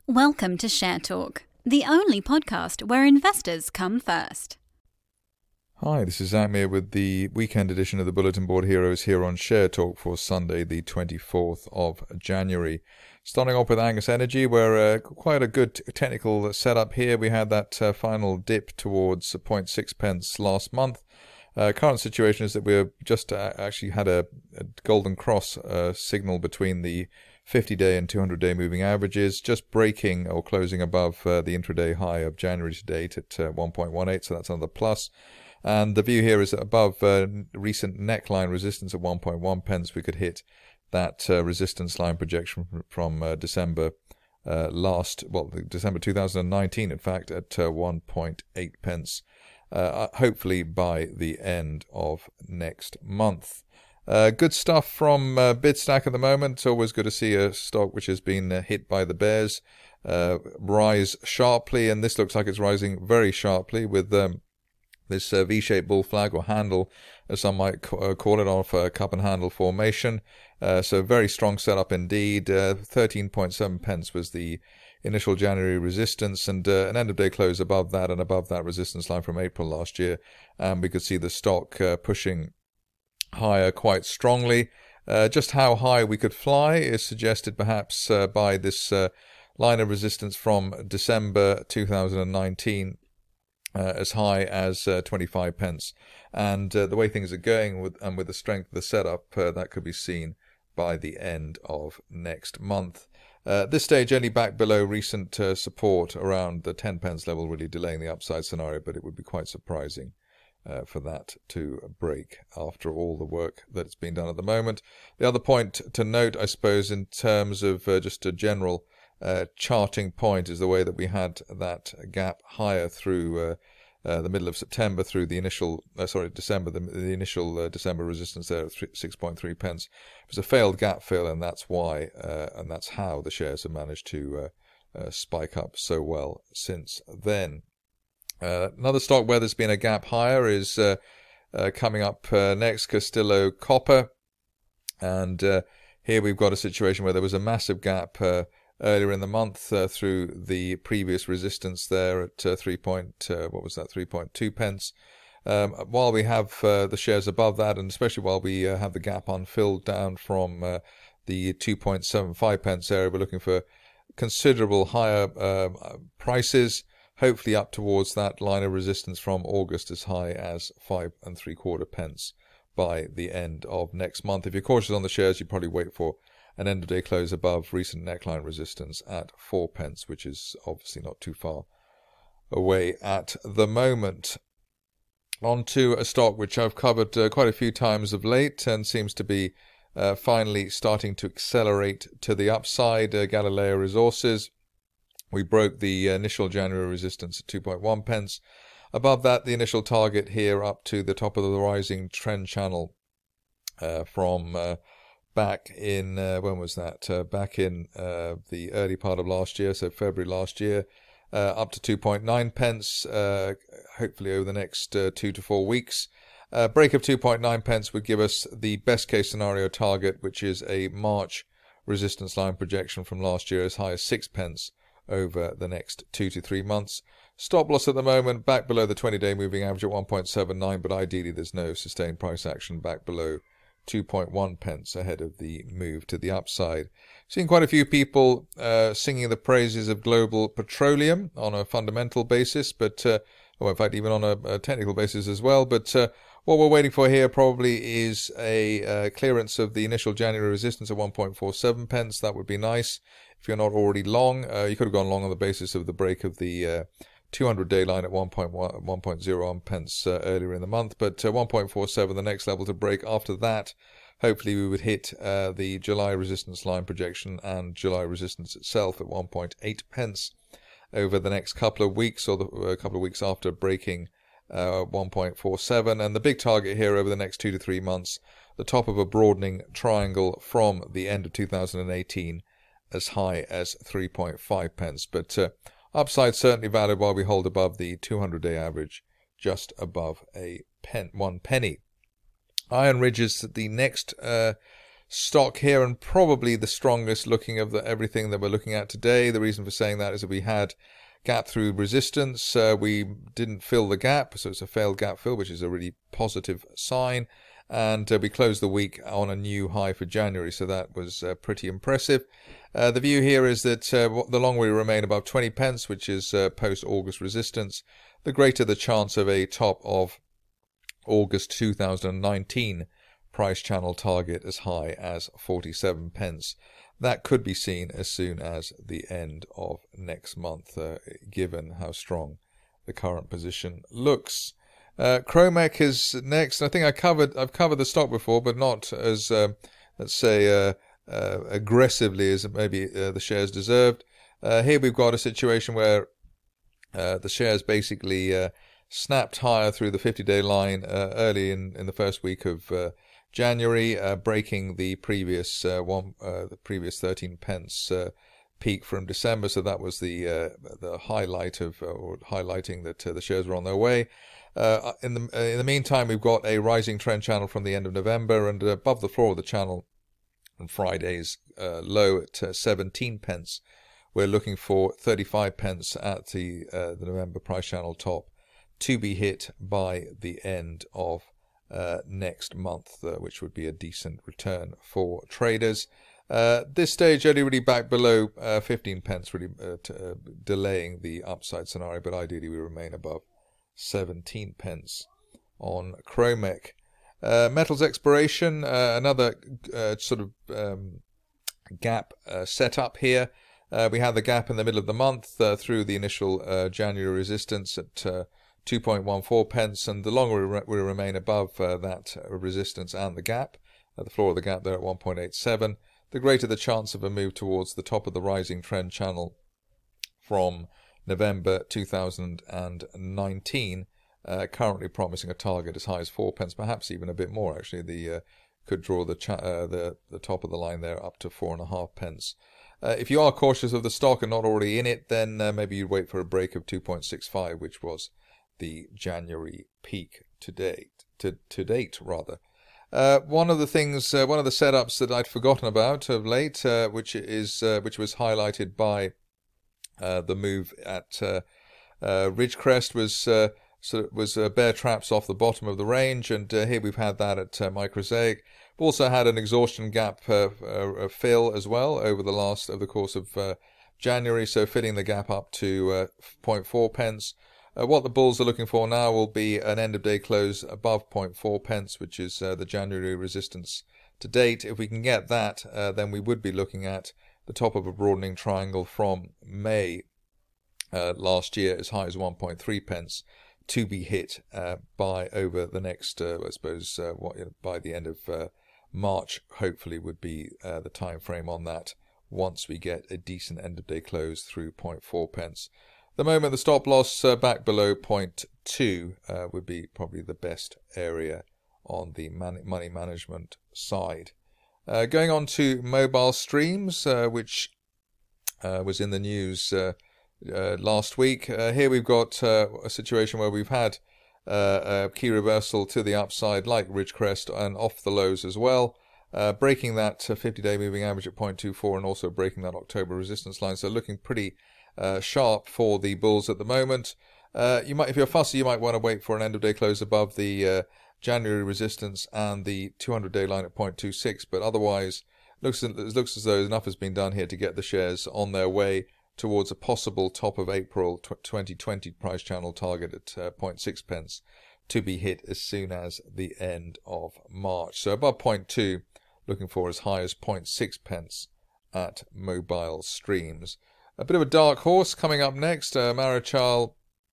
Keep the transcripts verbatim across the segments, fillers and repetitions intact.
Welcome to Share Talk, the only podcast where investors come first. Hi, this is Amir with the weekend edition of the Bulletin Board Heroes here on Share Talk for Sunday, the twenty-fourth of January. Starting off with Angus Energy, where uh, quite a good technical setup here. We had that uh, final dip towards zero point six pence last month. Uh, current situation is that we've just uh, actually had a, a golden cross uh, signal between the fifty-day and two hundred day moving averages, just breaking or closing above uh, the intraday high of January to date at uh, one point one eight, so that's another plus. And the view here is that above uh, recent neckline resistance at one point one pence, we could hit that uh, resistance line projection from, from uh, December uh, last, well, December two thousand nineteen, in fact, at uh, one point eight pence, uh, hopefully by the end of next month. Uh, good stuff from uh, Bidstack at the moment. It's always good to see a stock which has been uh, hit by the bears uh, rise sharply, and this looks like it's rising very sharply with um, this uh, V-shaped bull flag or handle, as some might ca- uh, call it, off a cup and handle formation. Uh, so very strong setup indeed. Uh, thirteen point seven pence was the initial January resistance, and uh, an end of day close above that and above that resistance line from April last year. And we could see the stock uh, pushing higher quite strongly. Uh, just how high we could fly is suggested perhaps uh, by this uh, line of resistance from December two thousand nineteen, uh, as high as uh, twenty-five pence. And uh, the way things are going with and with the strength of the setup, uh, that could be seen by the end of next month. Uh, at this stage, only back below recent uh, support around the ten pence level, really delaying the upside scenario, but it would be quite surprising Uh, for that to break after all the work that's been done at the moment. The other point to note, I suppose, in terms of uh, just a general uh, charting point, is the way that we had that gap higher through uh, uh, the middle of September, through the initial, uh, sorry, December, the, the initial uh, December resistance there at six point three pence. It was a failed gap fill, and that's why, uh, and that's how the shares have managed to uh, uh, spike up so well since then. Uh, another stock where there's been a gap higher is uh, uh, coming up uh, next, Castillo Copper. And uh, here we've got a situation where there was a massive gap uh, earlier in the month uh, through the previous resistance there at uh, three point, uh, what was that, three point two pence. Um, while we have uh, the shares above that, and especially while we uh, have the gap unfilled down from uh, the two point seven five pence area, we're looking for considerable higher uh, prices, hopefully up towards that line of resistance from August, as high as five and three quarter pence by the end of next month. If you're cautious on the shares, you probably wait for an end of day close above recent neckline resistance at four pence, which is obviously not too far away at the moment. On to a stock which I've covered uh, quite a few times of late and seems to be uh, finally starting to accelerate to the upside, uh, Galileo Resources. We broke the initial January resistance at two point one pence. Above that, the initial target here up to the top of the rising trend channel uh, from uh, back in, uh, when was that? Uh, back in uh, the early part of last year, so February last year, uh, up to two point nine pence, uh, hopefully over the next uh, two to four weeks. A uh, break of two point nine pence would give us the best case scenario target, which is a March resistance line projection from last year as high as six pence over the next two to three months. Stop loss at the moment back below the twenty day moving average at one point seven nine, but ideally there's no sustained price action back below two point one pence ahead of the move to the upside. Seeing quite a few people uh, singing the praises of global petroleum on a fundamental basis, but uh, well, in fact, even on a, a technical basis as well. But uh, what we're waiting for here probably is a uh, clearance of the initial January resistance at one point four seven pence. That would be nice. If you're not already long, uh, you could have gone long on the basis of the break of the uh, two hundred day line at one point zero pence uh, earlier in the month. But uh, one point four seven, the next level to break. After that, hopefully we would hit uh, the July resistance line projection and July resistance itself at one point eight pence over the next couple of weeks, or the, a couple of weeks after breaking uh, one point four seven. And the big target here over the next two to three months, the top of a broadening triangle from the end of two thousand eighteen, as high as three point five pence. But uh, upside certainly valid while we hold above the two hundred day average, just above a pen, one penny. Iron Ridge is the next uh, stock here, and probably the strongest looking of the, everything that we're looking at today. The reason for saying that is that we had gap through resistance. Uh, we didn't fill the gap, so it's a failed gap fill, which is a really positive sign. And uh, we closed the week on a new high for January, so that was uh, pretty impressive. Uh, the view here is that uh, the longer we remain above twenty pence, which is uh, post-August resistance, the greater the chance of a top of August two thousand nineteen price channel target as high as forty-seven pence. That could be seen as soon as the end of next month, uh, given how strong the current position looks. Uh, Kromek is next. I think I covered I've covered the stock before, but not as uh, let's say uh, uh, aggressively as maybe uh, the shares deserved. Uh, here we've got a situation where uh, the shares basically uh, snapped higher through the fifty-day line uh, early in, in the first week of uh, January, uh, breaking the previous uh, one uh, the previous thirteen pence uh, peak from December. So that was the uh, the highlight of uh, or highlighting that uh, the shares were on their way. Uh, in the uh, in the meantime, we've got a rising trend channel from the end of November, and above the floor of the channel on Friday's uh, low at uh, seventeen pence. We're looking for thirty-five pence at the uh, the November price channel top to be hit by the end of uh, next month, uh, which would be a decent return for traders. Uh, this stage only really back below uh, fifteen pence, really uh, t- uh, delaying the upside scenario, but ideally we remain above seventeen pence on Kromek. Uh, metals exploration, uh, another uh, sort of um, gap uh, set up here. Uh, we had the gap in the middle of the month uh, through the initial uh, January resistance at uh, two point one four pence, and the longer we, re- we remain above uh, that uh, resistance and the gap, at the floor of the gap there at one point eight seven, the greater the chance of a move towards the top of the rising trend channel from November two thousand nineteen, uh, currently promising a target as high as four pence, perhaps even a bit more. Actually, the uh, could draw the, cha- uh, the the top of the line there up to four and a half pence. Uh, if you are cautious of the stock and not already in it, then uh, maybe you'd wait for a break of two point six five, which was the January peak to date. To, to date, rather. Uh, one of the things, uh, one of the setups that I'd forgotten about of late, uh, which is uh, which was highlighted by uh, the move at uh, uh, Ridgecrest, was uh, so was uh, bear traps off the bottom of the range, and uh, here we've had that at uh, Microsaic. We've also had an exhaustion gap uh, uh, fill as well over the last over the course of uh, January, so filling the gap up to uh, zero point four pence. Uh, what the bulls are looking for now will be an end of day close above zero point four pence, which is uh, the January resistance to date. If we can get that, uh, then we would be looking at the top of a broadening triangle from May uh, last year as high as one point three pence to be hit uh, by over the next, uh, I suppose, uh, what, you know, by the end of uh, March, hopefully would be uh, the time frame on that once we get a decent end of day close through zero point four pence. The moment the stop loss uh, back below zero point two uh, would be probably the best area on the man- money management side. Uh, going on to mobile streams, uh, which uh, was in the news uh, uh, last week. Uh, here we've got uh, a situation where we've had uh, a key reversal to the upside like Ridgecrest and off the lows as well, uh, breaking that fifty-day moving average at zero point two four and also breaking that October resistance line. So looking pretty Uh, sharp for the bulls at the moment. Uh, you might, if you're fussy, you might want to wait for an end of day close above the uh, January resistance and the two hundred day line at zero point two six. But otherwise, looks it looks as though enough has been done here to get the shares on their way towards a possible top of April twenty twenty price channel target at uh, zero point six pence to be hit as soon as the end of March. So above zero point two, looking for as high as zero point six pence at mobile streams. A bit of a dark horse coming up next, uh, Marichal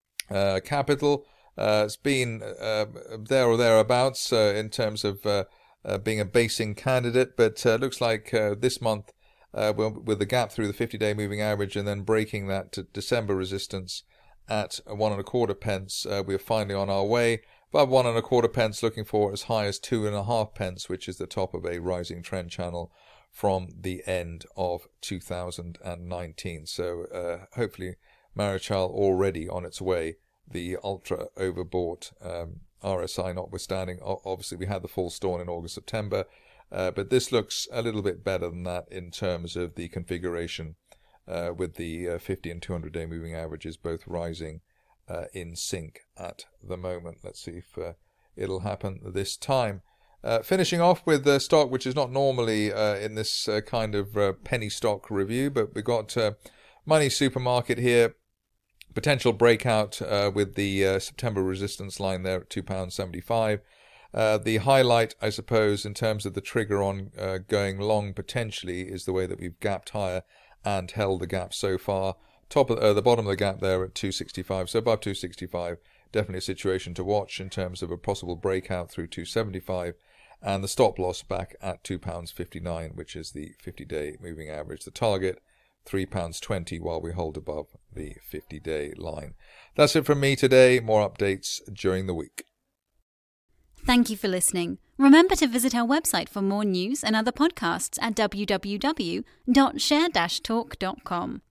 uh, Capital. Uh, it's been uh, there or thereabouts uh, in terms of uh, uh, being a basing candidate, but uh, looks like uh, this month, uh, with the gap through the fifty-day moving average and then breaking that to December resistance at one and a quarter pence, uh, we're finally on our way. Above one and a quarter pence, looking for as high as two and a half pence, which is the top of a rising trend channel from the end of two thousand nineteen. So uh, hopefully Marichal already on its way, the ultra overbought um, R S I notwithstanding. O- obviously we had the full storm in August, September, Uh, but this looks a little bit better than that in terms of the configuration, uh, with the uh, fifty and two hundred day moving averages both rising uh, in sync at the moment. Let's see if uh, it'll happen this time. Uh, finishing off with the stock, which is not normally uh, in this uh, kind of uh, penny stock review, but we've got uh, Money Supermarket here. Potential breakout uh, with the uh, September resistance line there at two pounds seventy-five. Uh, the highlight, I suppose, in terms of the trigger on uh, going long potentially is the way that we've gapped higher and held the gap so far. Top of uh, the bottom of the gap there at two sixty-five, so above two sixty-five. Definitely a situation to watch in terms of a possible breakout through two seventy-five, and the stop loss back at two pounds fifty-nine, which is the fifty day moving average. The target, three pounds twenty, while we hold above the fifty day line. That's it from me today. More updates during the week. Thank you for listening. Remember to visit our website for more news and other podcasts at w w w dot share dash talk dot com.